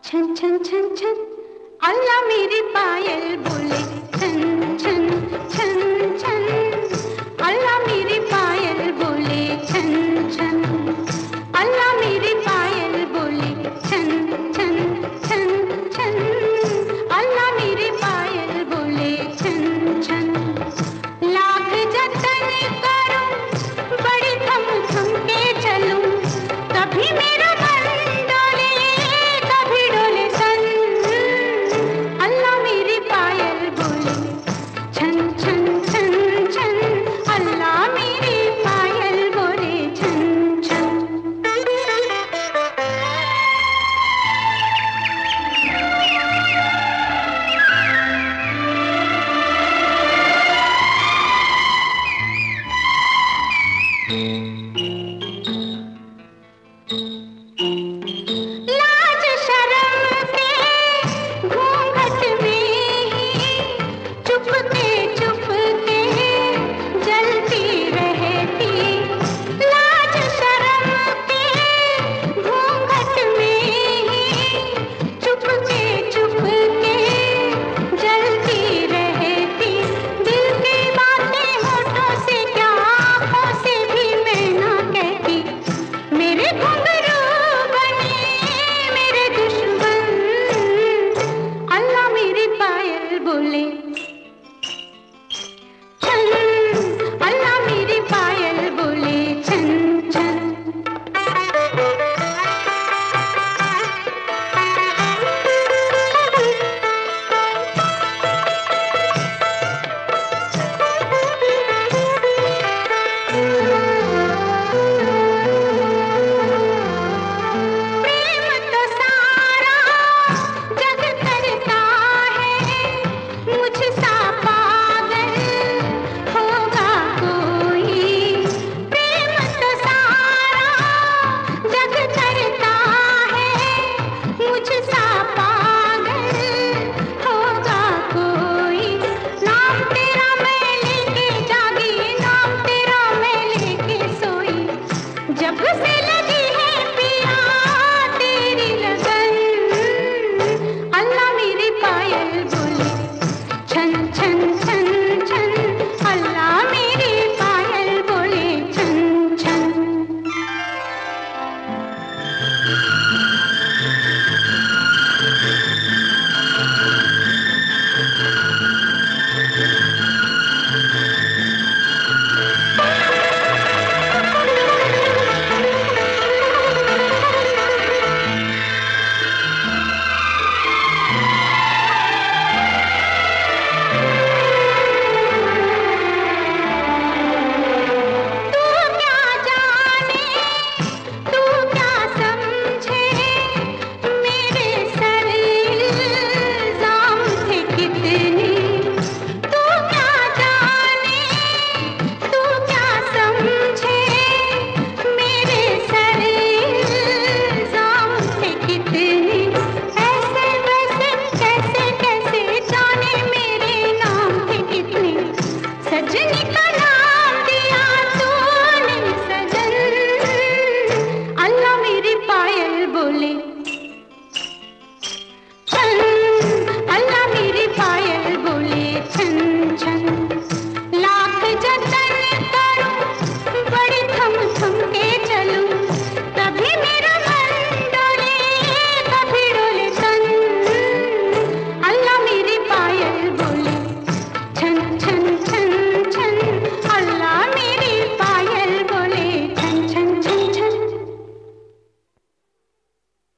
छन छन छन छन अल्लाह मेरी पायल बोले छन छन छन छन अल्लाह मेरी पायल बोले छन छन अल्लाह मेरी पायल बोले छन छन छन छन अल्लाह मेरी पायल बोले छन छन लाख जतन करूं बड़ी थम थम के चलूं कभी मेरा मन डोले कभी डोले सन अल्लाह मेरी पायल बोले छन छन छन छन अल्लाह मेरी पायल बोले छन छन